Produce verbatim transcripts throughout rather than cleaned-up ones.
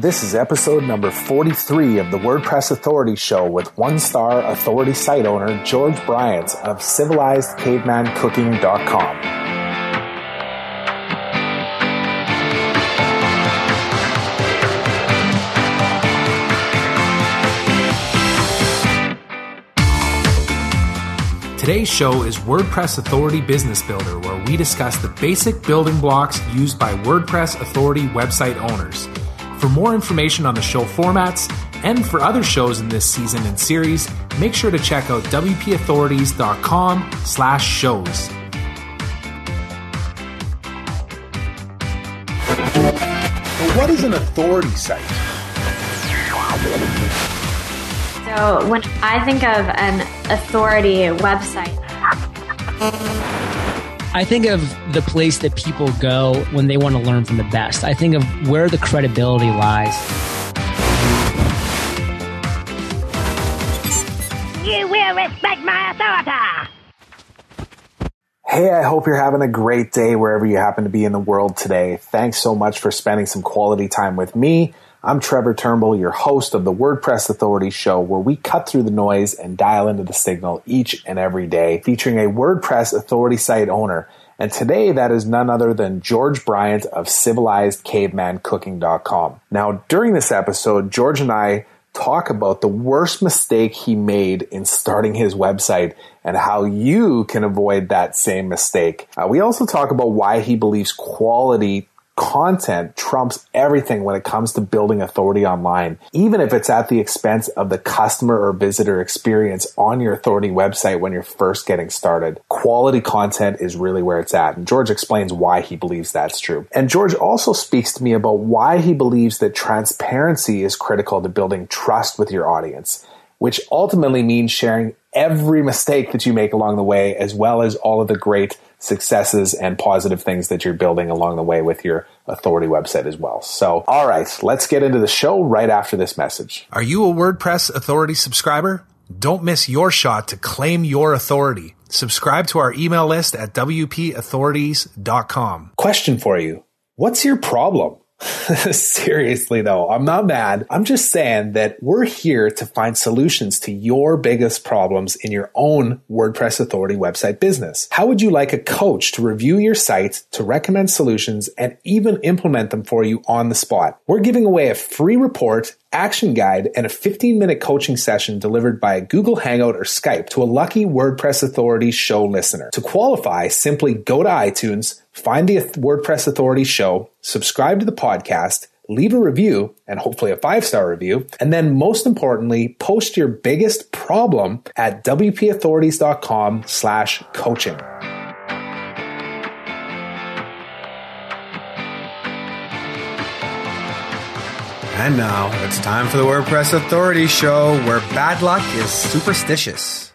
This is episode number forty-three of the WordPress Authority Show with one-star authority site owner George Bryant of civilized caveman cooking dot com. Today's show is WordPress Authority Business Builder, where we discuss the basic building blocks used by WordPress Authority website owners. For more information on the show formats and for other shows in this season and series, make sure to check out w p authorities dot com slash shows. What is an authority site? So when I think of an authority website, I think of the place that people go when they want to learn from the best. I think of where the credibility lies. You will respect my authority. Hey, I hope you're having a great day wherever you happen to be in the world today. Thanks so much for spending some quality time with me. I'm Trevor Turnbull, your host of the WordPress Authority Show, where we cut through the noise and dial into the signal each and every day, featuring a WordPress Authority site owner. And today, that is none other than George Bryant of civilized caveman cooking dot com. Now, during this episode, George and I talk about the worst mistake he made in starting his website and how you can avoid that same mistake. Uh, we also talk about why he believes quality content trumps everything when it comes to building authority online, even if it's at the expense of the customer or visitor experience on your authority website when you're first getting started. Quality content is really where it's at, and George explains why he believes that's true. And George also speaks to me about why he believes that transparency is critical to building trust with your audience, which ultimately means sharing every mistake that you make along the way, as well as all of the great successes and positive things that you're building along the way with your authority website as well. So, all right, let's get into the show right after this message. Are you a WordPress Authority subscriber? Don't miss your shot to claim your authority. Subscribe to our email list at w p authorities dot com. Question for you. What's your problem? Seriously though, I'm not mad. I'm just saying that we're here to find solutions to your biggest problems in your own WordPress Authority website business. How would you like a coach to review your site, to recommend solutions, and even implement them for you on the spot? We're giving away a free report, action guide, and a fifteen minute coaching session delivered by Google Hangout or Skype to a lucky WordPress Authority show listener. To qualify, simply go to iTunes, find the WordPress Authority Show, subscribe to the podcast, leave a review, and hopefully a five-star review, and then most importantly, post your biggest problem at w p authorities dot com slash coaching. And now it's time for the WordPress Authority Show, where bad luck is superstitious.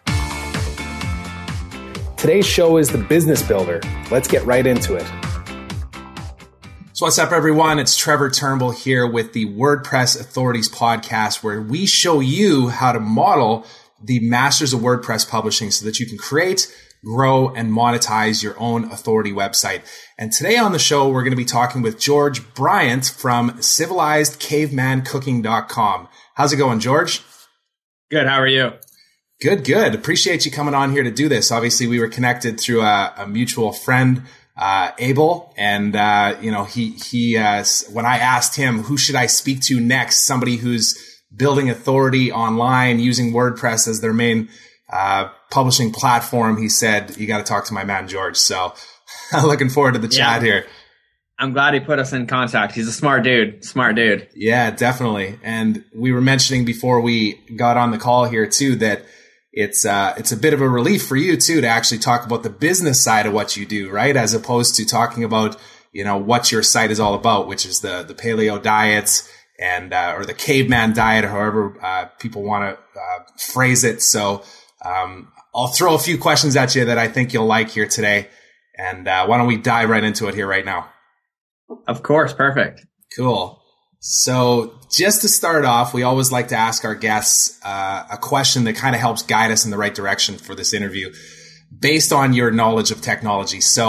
Today's show is the Business Builder. Let's get right into it. So what's up, everyone? It's Trevor Turnbull here with the WordPress Authorities podcast, where we show you how to model the masters of WordPress publishing so that you can create, grow, and monetize your own authority website. And today on the show, we're going to be talking with George Bryant from civilized caveman cooking dot com. How's it going, George? Good. How are you? Good, good. Appreciate you coming on here to do this. Obviously, we were connected through a, a mutual friend, uh, Abel. And, uh, you know, he, he, uh, when I asked him, who should I speak to next? Somebody who's building authority online using WordPress as their main, uh, publishing platform. He said, you got to talk to my man, George. So looking forward to the yeah. chat here. I'm glad he put us in contact. He's a smart dude. Smart dude. Yeah, definitely. And we were mentioning before we got on the call here too, that It's uh, it's a bit of a relief for you too to actually talk about the business side of what you do, right? As opposed to talking about, you know, what your site is all about, which is the the paleo diets and uh, or the caveman diet, or however uh, people want to uh, phrase it. So um, I'll throw a few questions at you that I think you'll like here today, and uh, why don't we dive right into it here right now? Of course, perfect. Cool. So just to start off, we always like to ask our guests uh, a question that kind of helps guide us in the right direction for this interview based on your knowledge of technology. So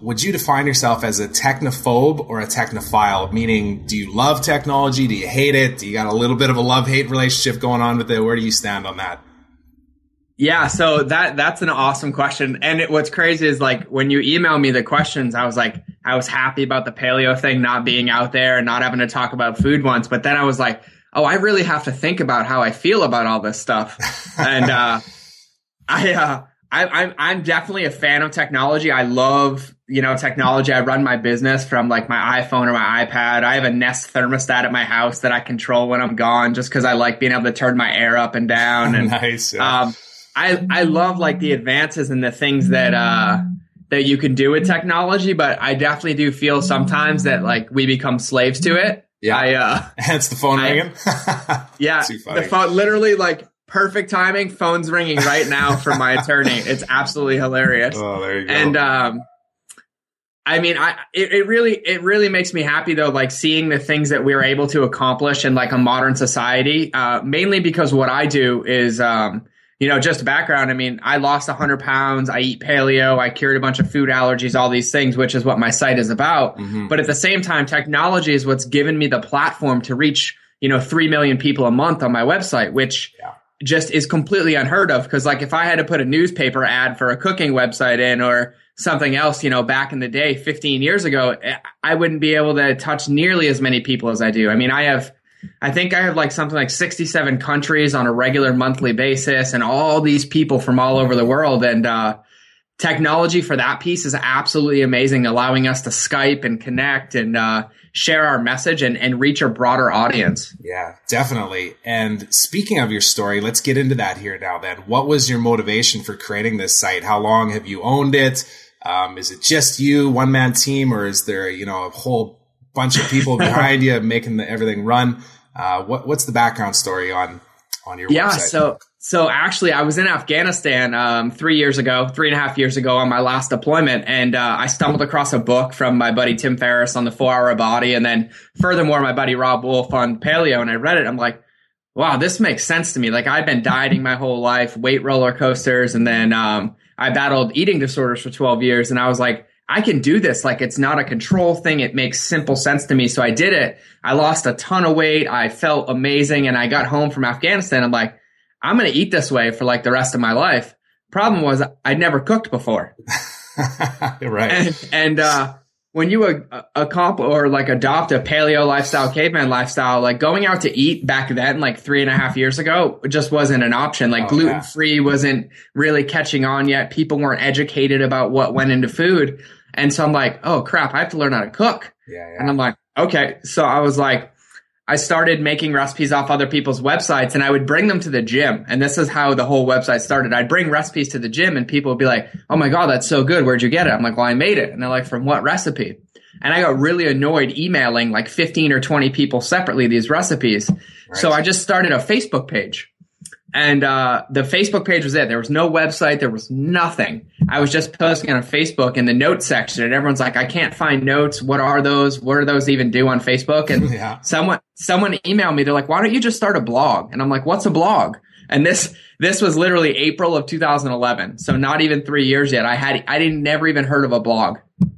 would you define yourself as a technophobe or a technophile? Meaning, do you love technology? Do you hate it? Do you got a little bit of a love-hate relationship going on with it? Where do you stand on that? Yeah, so that that's an awesome question. And it, what's crazy is like when you email me the questions, I was like, I was happy about the paleo thing not being out there and not having to talk about food once. But then I was like, oh, I really have to think about how I feel about all this stuff. And uh, I, uh, I, I'm I'm definitely a fan of technology. I love, you know, technology. I run my business from like my iPhone or my iPad. I have a Nest thermostat at my house that I control when I'm gone, just because I like being able to turn my air up and down. And nice. Yeah. Um, I, I love like the advances and the things that, uh, that you can do with technology, but I definitely do feel sometimes that like we become slaves to it. Yeah. I, uh, Hence the phone I, ringing. Yeah. The phone, literally like perfect timing. Phone's ringing right now for my attorney. It's absolutely hilarious. Oh, there you go. And, um, I mean, I, it, it really, it really makes me happy though, like seeing the things that we were able to accomplish in like a modern society, uh, mainly because what I do is, um, you know, just background. I mean, I lost one hundred pounds. I eat paleo. I cured a bunch of food allergies, all these things, which is what my site is about. Mm-hmm. But at the same time, technology is what's given me the platform to reach, you know, three million people a month on my website, which yeah. just is completely unheard of. Because like if I had to put a newspaper ad for a cooking website in or something else, you know, back in the day, fifteen years ago, I wouldn't be able to touch nearly as many people as I do. I mean, I have I think I have like something like sixty-seven countries on a regular monthly basis and all these people from all over the world. And uh, technology for that piece is absolutely amazing, allowing us to Skype and connect and uh, share our message and, and reach a broader audience. Yeah, definitely. And speaking of your story, let's get into that here now then. What was your motivation for creating this site? How long have you owned it? Um, is it just you, one-man team, or is there, you know, a whole bunch of people behind you making the, everything run? Uh, what, what's the background story on, on your yeah, website? Yeah, so, so actually I was in Afghanistan, um, three years ago, three and a half years ago on my last deployment. And, uh, I stumbled across a book from my buddy Tim Ferriss on the four hour body. And then furthermore, my buddy Rob Wolf on paleo. And I read it. I'm like, wow, this makes sense to me. Like I've been dieting my whole life, weight roller coasters. And then, um, I battled eating disorders for twelve years. And I was like, I can do this. Like it's not a control thing. It makes simple sense to me. So I did it. I lost a ton of weight. I felt amazing. And I got home from Afghanistan. I'm like, I'm going to eat this way for like the rest of my life. Problem was I'd never cooked before. Right. And, and, uh, when you a, a comp or like adopt a paleo lifestyle, caveman lifestyle, like going out to eat back then, like three and a half years ago, it just wasn't an option. Like oh, gluten free yeah. wasn't really catching on yet. People weren't educated about what went into food. And so I'm like, oh crap, I have to learn how to cook. Yeah, yeah. And I'm like, okay. So I was like, I started making recipes off other people's websites and I would bring them to the gym. And this is how the whole website started. I'd bring recipes to the gym and people would be like, oh my God, that's so good. Where'd you get it? I'm like, well, I made it. And they're like, from what recipe? And I got really annoyed emailing like fifteen or twenty people separately these recipes. Right. So I just started a Facebook page. And uh the Facebook page was it. There was no website. There was nothing. I was just posting on Facebook in the notes section. And everyone's like, I can't find notes. What are those? What do those even do on Facebook? And yeah. someone someone emailed me. They're like, why don't you just start a blog? And I'm like, what's a blog? And this this was literally April of two thousand eleven. So not even three years yet. I had I didn't never even heard of a blog.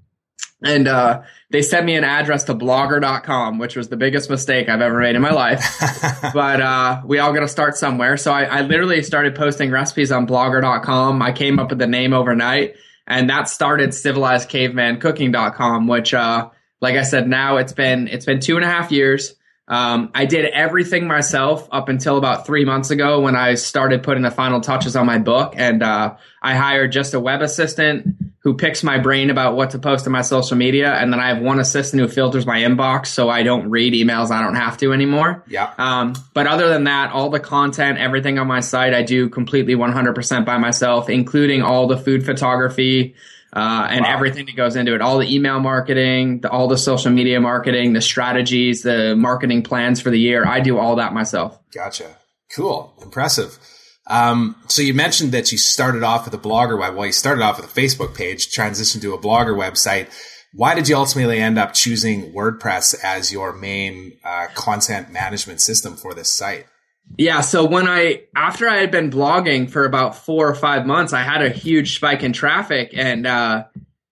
And uh they sent me an address to blogger dot com, which was the biggest mistake I've ever made in my life. But uh we all got to start somewhere. So I, I literally started posting recipes on blogger dot com. I came up with the name overnight, and that started civilized caveman cooking dot com, which uh like I said, now it's been it's been two and a half years. Um, I did everything myself up until about three months ago when I started putting the final touches on my book. And uh, I hired just a web assistant who picks my brain about what to post on my social media. And then I have one assistant who filters my inbox so I don't read emails I don't have to anymore. Yeah. Um, but other than that, all the content, everything on my site, I do completely one hundred percent by myself, including all the food photography, Uh, and wow. everything that goes into it, all the email marketing, the, all the social media marketing, the strategies, the marketing plans for the year. I do all that myself. Gotcha. Cool. Impressive. Um, so you mentioned that you started off with a blogger web. Well, you started off with a Facebook page, transitioned to a blogger website. Why did you ultimately end up choosing WordPress as your main uh, content management system for this site? Yeah. So when I, after I had been blogging for about four or five months, I had a huge spike in traffic, and, uh,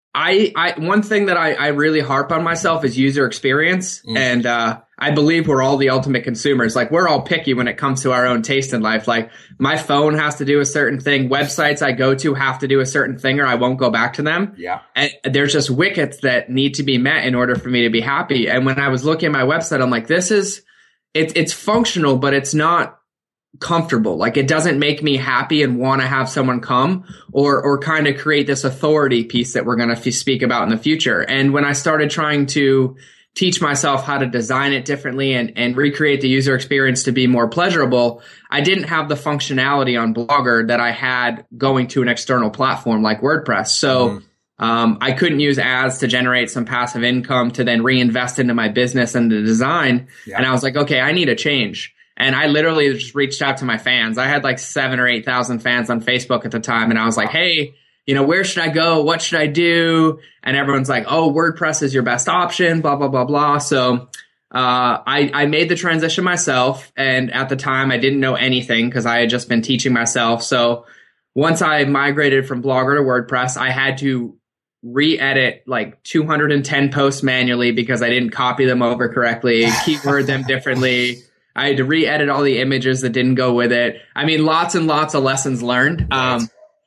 I, I, one thing that I, I really harp on myself is user experience. Mm. And, uh, I believe we're all the ultimate consumers. Like, we're all picky when it comes to our own taste in life. Like, my phone has to do a certain thing. Websites I go to have to do a certain thing or I won't go back to them. Yeah. And there's just wickets that need to be met in order for me to be happy. And when I was looking at my website, I'm like, this is, it, it's functional, but it's not comfortable. Like, it doesn't make me happy and want to have someone come or or kind of create this authority piece that we're going to f- speak about in the future. And when I started trying to teach myself how to design it differently and, and recreate the user experience to be more pleasurable, I didn't have the functionality on Blogger that I had going to an external platform like WordPress. So mm-hmm. um, I couldn't use ads to generate some passive income to then reinvest into my business and the design. Yeah. And I was like, okay, I need a change. And I literally just reached out to my fans. I had like seven or eight thousand fans on Facebook at the time. And I was like, hey, you know, where should I go? What should I do? And everyone's like, oh, WordPress is your best option, blah, blah, blah, blah. So uh, I, I made the transition myself. And at the time, I didn't know anything because I had just been teaching myself. So once I migrated from Blogger to WordPress, I had to re-edit like two hundred ten posts manually because I didn't copy them over correctly, keyword them differently. I had to re-edit all the images that didn't go with it. I mean, lots and lots of lessons learned. Um,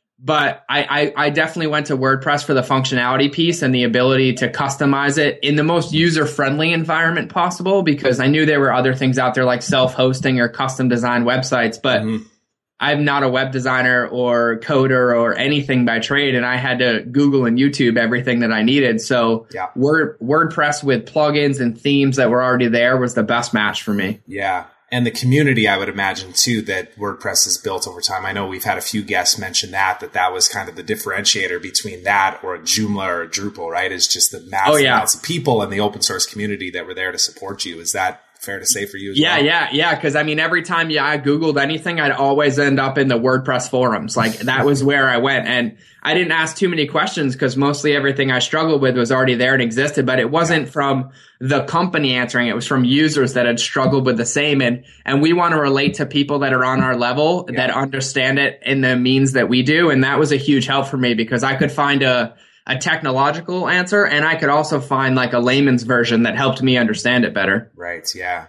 but I, I, I definitely went to WordPress for the functionality piece and the ability to customize it in the most user-friendly environment possible, because I knew there were other things out there like self-hosting or custom design websites, but mm-hmm. I'm not a web designer or coder or anything by trade, and I had to Google and YouTube everything that I needed. So yeah. Word, WordPress with plugins and themes that were already there was the best match for me. Yeah. And the community, I would imagine, too, that WordPress has built over time. I know we've had a few guests mention that, that that was kind of the differentiator between that or a Joomla or a Drupal, right? Is just the massive oh, yeah. amounts of people and the open source community that were there to support you. Is that fair to say for you as yeah, well? Yeah, yeah, Because, I mean, every time yeah, I Googled anything, I'd always end up in the WordPress forums. Like, that was where I went. And I didn't ask too many questions because mostly everything I struggled with was already there and existed. But it wasn't from the company answering. It was from users that had struggled with the same. And, and we want to relate to people that are on our level, yeah. that understand it in the means that we do. And that was a huge help for me because I could find a a technological answer, and I could also find like a layman's version that helped me understand it better. Right. Yeah.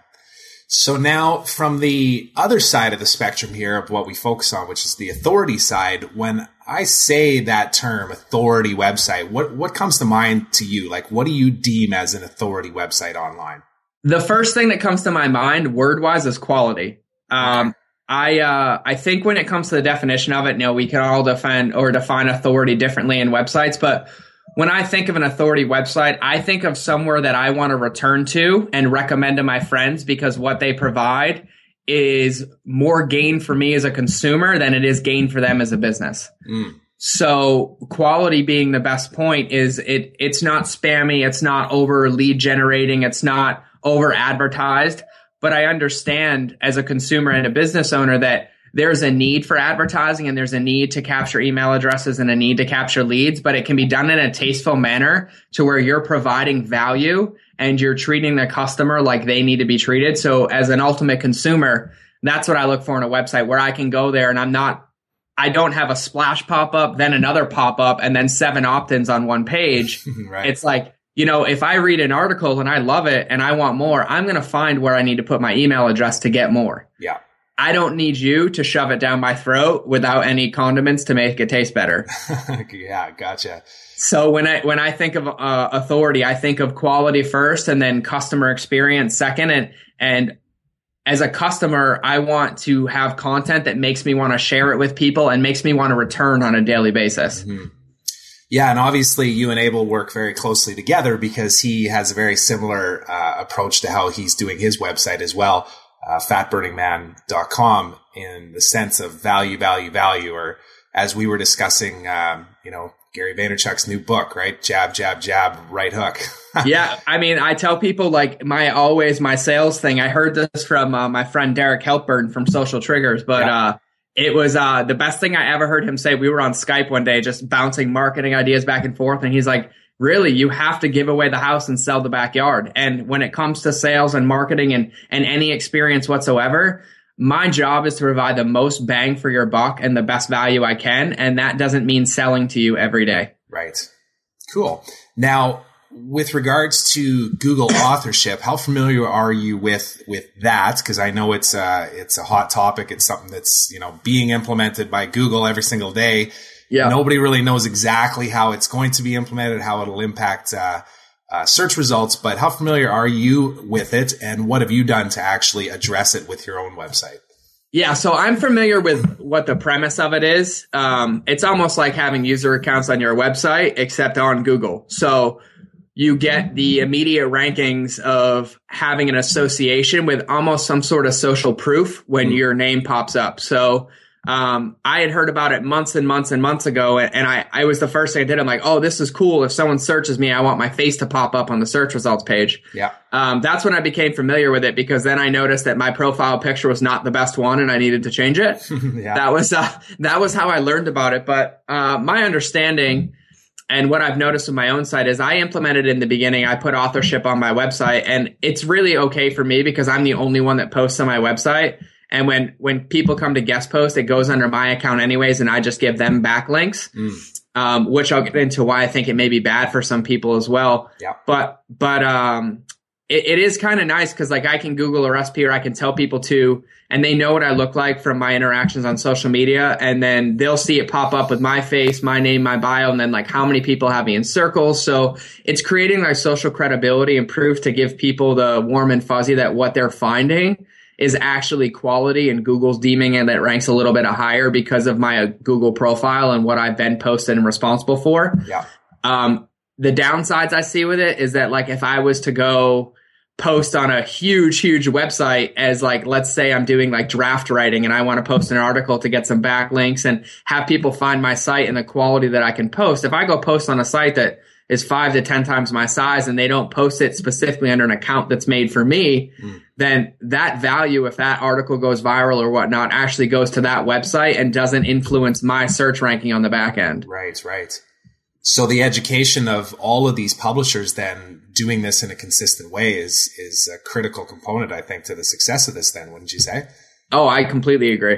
So now from the other side of the spectrum here of what we focus on, which is the authority side, when I say that term authority website, what, what comes to mind to you? Like, what do you deem as an authority website online? The first thing that comes to my mind word wise is quality. Um, okay. I uh, I think when it comes to the definition of it, you know, we can all define or define authority differently in websites. But when I think of an authority website, I think of somewhere that I want to return to and recommend to my friends because what they provide is more gain for me as a consumer than it is gain for them as a business. Mm. So quality being the best point is it it's not spammy. It's not over lead generating. It's not over advertised. But I understand as a consumer and a business owner that there's a need for advertising and there's a need to capture email addresses and a need to capture leads, but it can be done in a tasteful manner to where you're providing value and you're treating the customer like they need to be treated. So as an ultimate consumer, that's what I look for in a website where I can go there and I'm not, I don't have a splash pop up, then another pop up and then seven opt-ins on one page. Right. It's like, you know, if I read an article and I love it and I want more, I'm going to find where I need to put my email address to get more. Yeah. I don't need you to shove it down my throat without any condiments to make it taste better. Yeah, gotcha. So when I when I think of uh, authority, I think of quality first and then customer experience second. And and as a customer, I want to have content that makes me want to share it with people and makes me want to return on a daily basis. Mm-hmm. Yeah, and obviously you and Abel work very closely together because he has a very similar uh, approach to how he's doing his website as well, uh, fat burning man dot com, in the sense of value, value, value, or as we were discussing, um, you know, Gary Vaynerchuk's new book, right? Jab, jab, jab, right hook. Yeah, I mean, I tell people like my always my sales thing. I heard this from uh, my friend Derek Helpburn from Social Triggers, but yeah. uh It was uh, the best thing I ever heard him say. We were on Skype one day just bouncing marketing ideas back and forth. And he's like, really, you have to give away the house and sell the backyard. And when it comes to sales and marketing and, and any experience whatsoever, my job is to provide the most bang for your buck and the best value I can. And that doesn't mean selling to you every day. Right. Cool. Now, with regards to Google authorship, how familiar are you with with that? Because I know it's a, it's a hot topic. It's something that's, you know, being implemented by Google every single day. Yeah. Nobody really knows exactly how it's going to be implemented, how it'll impact uh, uh, search results. But how familiar are you with it, and what have you done to actually address it with your own website? Yeah, so I'm familiar with what the premise of it is. Um, it's almost like having user accounts on your website, except on Google. So you get the immediate rankings of having an association with almost some sort of social proof when mm. your name pops up. So um, I had heard about it months and months and months ago, and I, I was the first thing I did. I'm like, oh, this is cool. If someone searches me, I want my face to pop up on the search results page. Yeah. Um, that's when I became familiar with it, because then I noticed that my profile picture was not the best one and I needed to change it. yeah. That was, uh, that was how I learned about it. But, uh, my understanding and what I've noticed with my own site is I implemented in the beginning, I put authorship on my website, and it's really okay for me because I'm the only one that posts on my website. And when, when people come to guest post, it goes under my account anyways, and I just give them backlinks. Mm. Um, which I'll get into why I think it may be bad for some people as well. Yeah. But, but, um, it, it is kind of nice because like I can Google a recipe, or I can tell people to, and they know what I look like from my interactions on social media. And then they'll see it pop up with my face, my name, my bio, and then like how many people have me in circles. So it's creating like social credibility and proof to give people the warm and fuzzy that what they're finding is actually quality, and Google's deeming it that ranks a little bit higher because of my Google profile and what I've been posted and responsible for. Yeah. Um, the downsides I see with it is that like if I was to go post on a huge, huge website as like, let's say I'm doing like draft writing and I want to post an article to get some backlinks and have people find my site and the quality that I can post. If I go post on a site that is five to ten times my size and they don't post it specifically under an account that's made for me, mm. then that value, if that article goes viral or whatnot, actually goes to that website and doesn't influence my search ranking on the back end. Right, right. So the education of all of these publishers then doing this in a consistent way is is a critical component, I think, to the success of this then, wouldn't you say? Oh, I completely agree.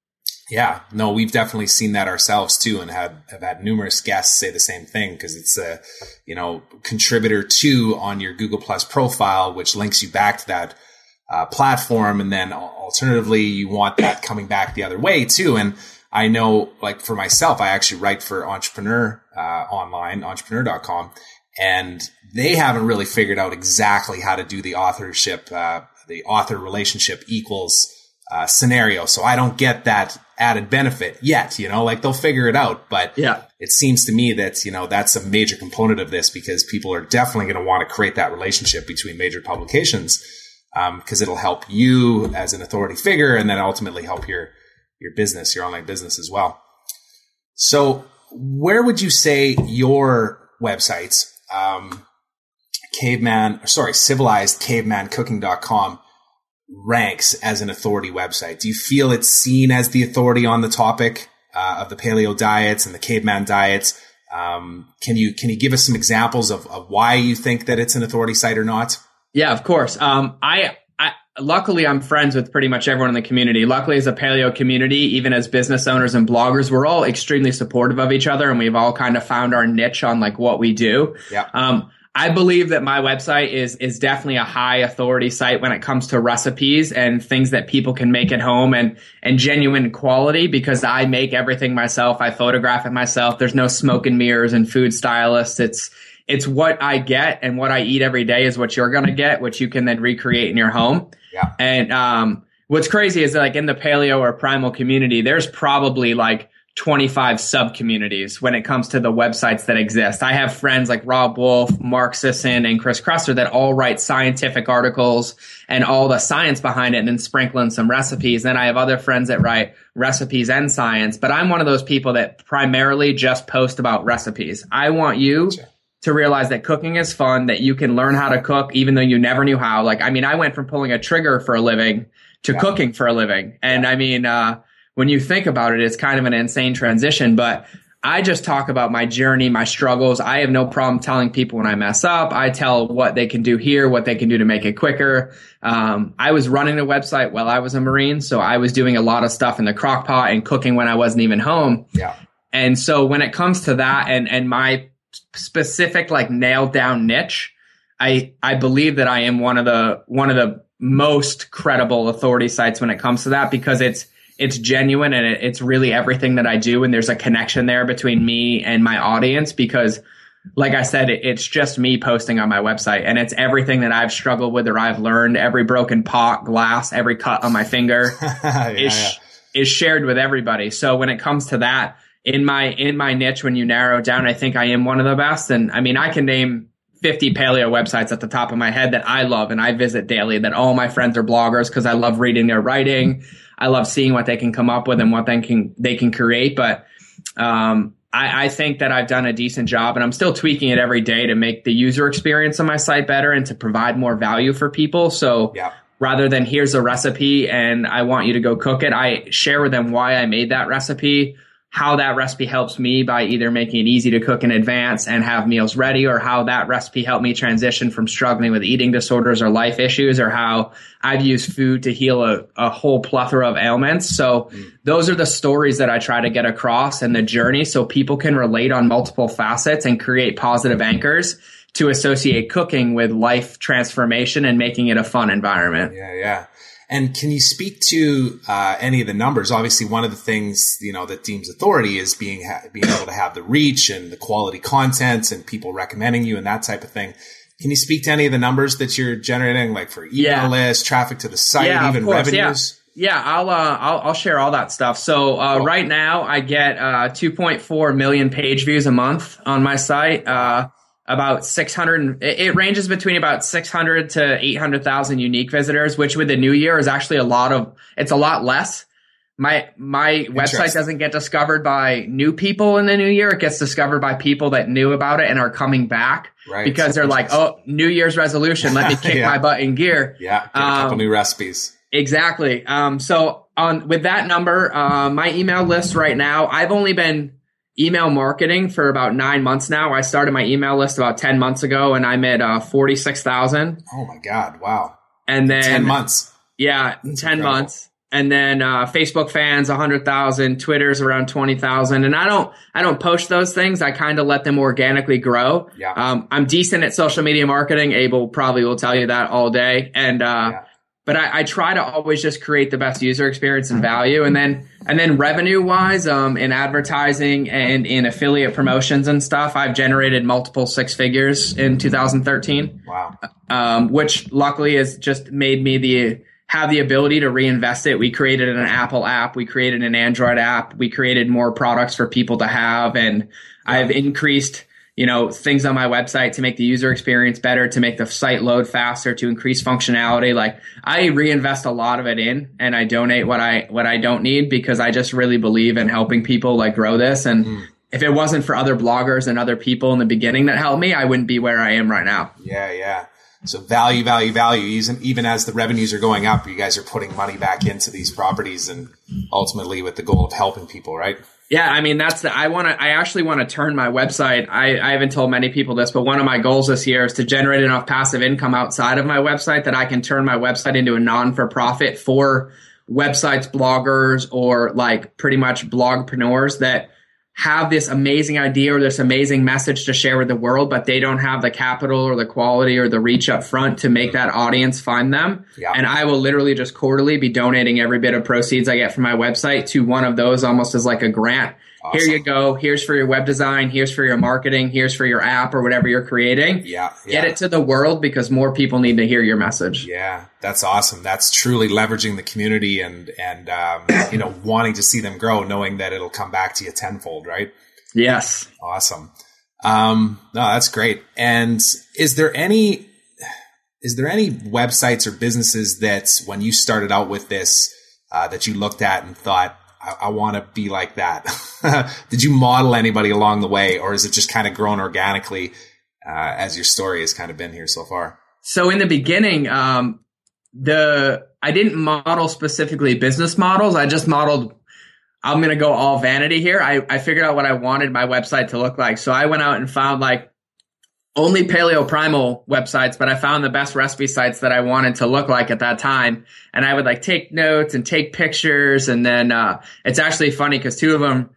Yeah, no, we've definitely seen that ourselves too, and had have had numerous guests say the same thing, because it's a, you know, contributor two on your Google Plus profile, which links you back to that uh, platform, and then alternatively, you want that coming back the other way too. And I know, like for myself, I actually write for Entrepreneur uh, online, entrepreneur dot com, and they haven't really figured out exactly how to do the authorship, uh, the author relationship equals uh, scenario. So I don't get that added benefit yet, you know, like they'll figure it out. But yeah, it seems to me that, you know, that's a major component of this, because people are definitely going to want to create that relationship between major publications, um, because it'll help you as an authority figure, and then ultimately help your your business, your online business as well. So where would you say your websites, um, caveman, sorry, civilized caveman cooking dot com ranks as an authority website? Do you feel it's seen as the authority on the topic uh, of the paleo diets and the caveman diets? Um, can you, can you give us some examples of, of why you think that it's an authority site or not? Yeah, of course. Um, I, I, luckily I'm friends with pretty much everyone in the community. Luckily, as a paleo community, even as business owners and bloggers, we're all extremely supportive of each other, and we've all kind of found our niche on like what we do. Yeah. Um, I believe that my website is is definitely a high authority site when it comes to recipes and things that people can make at home, and and genuine quality, because I make everything myself. I photograph it myself. There's no smoke and mirrors and food stylists. It's it's what I get and what I eat every day is what you're going to get, which you can then recreate in your home. Yeah. And um, what's crazy is that like in the paleo or primal community, there's probably like twenty-five sub communities when it comes to the websites that exist. I have friends like Rob Wolf, Mark Sisson, and Chris Kresser that all write scientific articles and all the science behind it, and then sprinkle in some recipes. Then I have other friends that write recipes and science, but I'm one of those people that primarily just post about recipes. I want you Sure. to realize that cooking is fun, that you can learn how to cook even though you never knew how. Like, I mean, I went from pulling a trigger for a living to Yeah. cooking for a living. And Yeah. I mean, uh, when you think about it, it's kind of an insane transition, but I just talk about my journey, my struggles. I have no problem telling people when I mess up. I tell what they can do here, what they can do to make it quicker. Um, I was running the website while I was a Marine, so I was doing a lot of stuff in the crock pot and cooking when I wasn't even home. Yeah. And so when it comes to that and, and my specific, like nailed down niche, I I believe that I am one of the one of the most credible authority sites when it comes to that, because it's it's genuine and it, it's really everything that I do, and there's a connection there between me and my audience, because like I said, it, it's just me posting on my website, and it's everything that I've struggled with or I've learned. Every broken pot, glass, every cut on my finger yeah, is yeah. is shared with everybody. So when it comes to that, in my in my niche, when you narrow it down, I think I am one of the best. And I mean, I can name fifty paleo websites at the top of my head that I love and I visit daily, that all my friends are bloggers because I love reading their writing. I love seeing what they can come up with and what they can they can create. But um, I, I think that I've done a decent job, and I'm still tweaking it every day to make the user experience on my site better and to provide more value for people. So yeah. rather than here's a recipe and I want you to go cook it, I share with them why I made that recipe, how that recipe helps me by either making it easy to cook in advance and have meals ready, or how that recipe helped me transition from struggling with eating disorders or life issues, or how I've used food to heal a, a whole plethora of ailments. So mm. those are the stories that I try to get across and the journey, so people can relate on multiple facets and create positive anchors to associate cooking with life transformation and making it a fun environment. Yeah, yeah. And can you speak to uh, any of the numbers? Obviously, one of the things, you know, that deems authority is being ha- being able to have the reach and the quality content and people recommending you and that type of thing. Can you speak to any of the numbers that you're generating, like for email yeah. lists, traffic to the site, yeah, even course, revenues? Yeah, yeah I'll, uh, I'll I'll share all that stuff. So uh, cool. right now, I get uh, two point four million page views a month on my site. Uh, About six hundred, it ranges between about six hundred to eight hundred thousand unique visitors, which with the new year is actually a lot of, it's a lot less. My, my website doesn't get discovered by new people in the new year. It gets discovered by people that knew about it and are coming back right. because they're like, oh, New Year's resolution. Let me kick yeah. my butt in gear. Yeah. Get a couple um, new recipes. Exactly. Um, so on with that number, uh, my email list right now, I've only been email marketing for about nine months now. I started my email list about ten months ago, and I'm at uh, forty-six thousand. Oh my God. Wow. And then ten months. Yeah. That's ten incredible. months. And then, uh, Facebook fans, one hundred thousand, Twitter's around twenty thousand. And I don't, I don't post those things. I kind of let them organically grow. Yeah. Um, I'm decent at social media marketing. Abel probably will tell you that all day. And, uh, yeah. But I, I try to always just create the best user experience and value. And then, and then revenue wise, um, in advertising and in affiliate promotions and stuff, I've generated multiple six figures in two thousand thirteen. Wow. Um, which luckily has just made me the, have the ability to reinvest it. We created an Apple app. We created an Android app. We created more products for people to have. And I've increased, you know, things on my website to make the user experience better, to make the site load faster, to increase functionality. Like I reinvest a lot of it in, and I donate what I, what I don't need, because I just really believe in helping people like grow this. And mm. if it wasn't for other bloggers and other people in the beginning that helped me, I wouldn't be where I am right now. Yeah. Yeah. So value, value, value. Even, even as the revenues are going up, you guys are putting money back into these properties, and ultimately with the goal of helping people, right? Yeah, I mean, that's the, I want to, I actually want to turn my website. I, I haven't told many people this, but one of my goals this year is to generate enough passive income outside of my website that I can turn my website into a non-for-profit for websites, bloggers, or like pretty much blogpreneurs that have this amazing idea or this amazing message to share with the world, but they don't have the capital or the quality or the reach up front to make that audience find them. Yeah. And I will literally just quarterly be donating every bit of proceeds I get from my website to one of those, almost as like a grant. Awesome. Here you go. Here's for your web design. Here's for your marketing. Here's for your app or whatever you're creating. Yeah, yeah. Get it to the world, because more people need to hear your message. Yeah, that's awesome. That's truly leveraging the community and, and um, you know, wanting to see them grow, knowing that it'll come back to you tenfold, right? Yes. Awesome. Um, no, that's great. And is there any, is there any websites or businesses that when you started out with this, uh, that you looked at and thought, I, I want to be like that? Did you model anybody along the way, or is it just kind of grown organically uh, as your story has kind of been here so far? So in the beginning, um, the I didn't model specifically business models. I just modeled, I'm going to go all vanity here. I, I figured out what I wanted my website to look like. So I went out and found like only Paleo Primal websites, but I found the best recipe sites that I wanted to look like at that time. And I would like take notes and take pictures. And then uh, it's actually funny because two of them,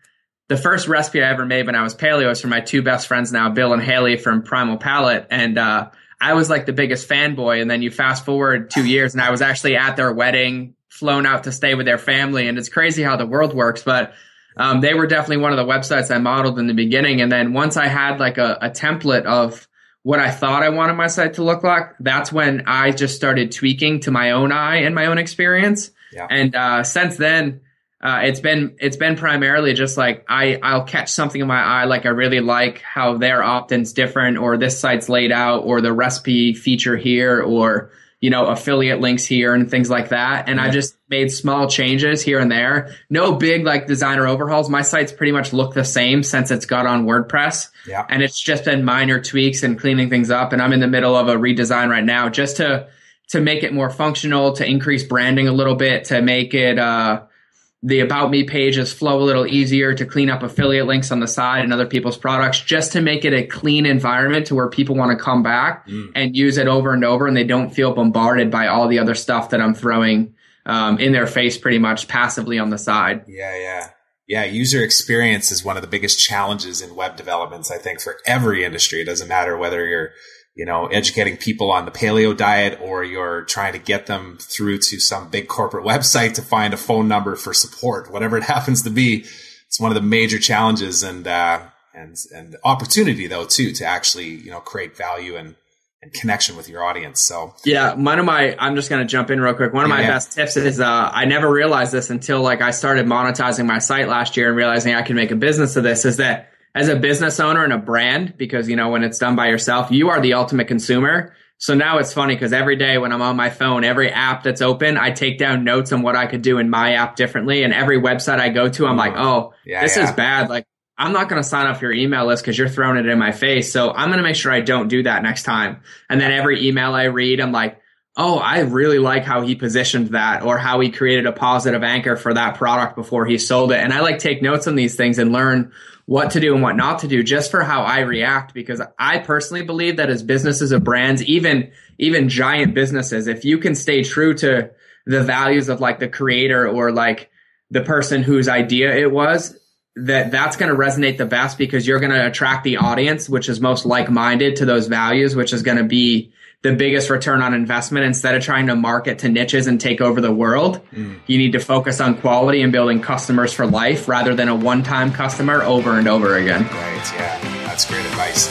the first recipe I ever made when I was paleo was for my two best friends now, Bill and Haley from Primal Palate. And uh, I was like the biggest fanboy. And then you fast forward two years and I was actually at their wedding, flown out to stay with their family. And it's crazy how the world works. But um, they were definitely one of the websites I modeled in the beginning. And then once I had like a, a template of what I thought I wanted my site to look like, that's when I just started tweaking to my own eye and my own experience. Yeah. And uh, since then, uh, it's been it's been primarily just like I, I'll catch something in my eye, like I really like how their opt-in's different, or this site's laid out, or the recipe feature here, or you know, affiliate links here and things like that. And yeah. I just made small changes here and there. No big like designer overhauls. My sites pretty much look the same since it's got on WordPress. Yeah. And it's just been minor tweaks and cleaning things up. And I'm in the middle of a redesign right now just to to make it more functional, to increase branding a little bit, to make it uh the About Me pages flow a little easier, to clean up affiliate links on the side and other people's products, just to make it a clean environment to where people want to come back mm. and use it over and over, and they don't feel bombarded by all the other stuff that I'm throwing um, in their face pretty much passively on the side. Yeah, yeah. Yeah, user experience is one of the biggest challenges in web developments, I think, for every industry. It doesn't matter whether you're you know, educating people on the paleo diet, or you're trying to get them through to some big corporate website to find a phone number for support, whatever it happens to be. It's one of the major challenges and, uh, and, and opportunity though, too, to actually, you know, create value and, and connection with your audience. So yeah, one of my, I'm just going to jump in real quick. One of my yeah. best tips is, uh, I never realized this until like I started monetizing my site last year and realizing I can make a business of this, is that as a business owner and a brand, because, you know, when it's done by yourself, you are the ultimate consumer. So now it's funny because every day when I'm on my phone, every app that's open, I take down notes on what I could do in my app differently. And every website I go to, I'm like, oh, yeah, this yeah. is bad. Like, I'm not going to sign up for your email list because you're throwing it in my face. So I'm going to make sure I don't do that next time. And then every email I read, I'm like, oh, I really like how he positioned that, or how he created a positive anchor for that product before he sold it. And I like take notes on these things and learn what to do and what not to do just for how I react, because I personally believe that as businesses or brands, even, even giant businesses, if you can stay true to the values of like the creator or like the person whose idea it was, that that's going to resonate the best, because you're going to attract the audience, which is most like-minded to those values, which is going to be the biggest return on investment. Instead of trying to market to niches and take over the world, mm. you need to focus on quality and building customers for life rather than a one-time customer over and over again. Right. Yeah. That's great advice.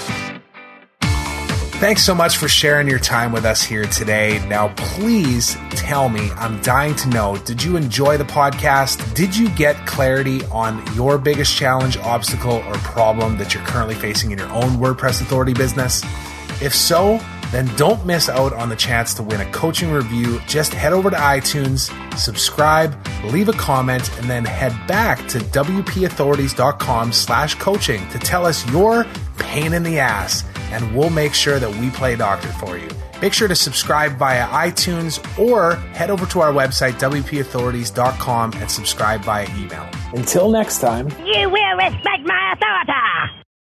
Thanks so much for sharing your time with us here today. Now, please tell me, I'm dying to know, did you enjoy the podcast? Did you get clarity on your biggest challenge, obstacle, or problem that you're currently facing in your own WordPress Authority business? If so, then don't miss out on the chance to win a coaching review. Just head over to iTunes, subscribe, leave a comment, and then head back to wpauthorities.com slash coaching to tell us your pain in the ass, and we'll make sure that we play doctor for you. Make sure to subscribe via iTunes, or head over to our website, w p authorities dot com, and subscribe via email. Until next time, you will respect my authority.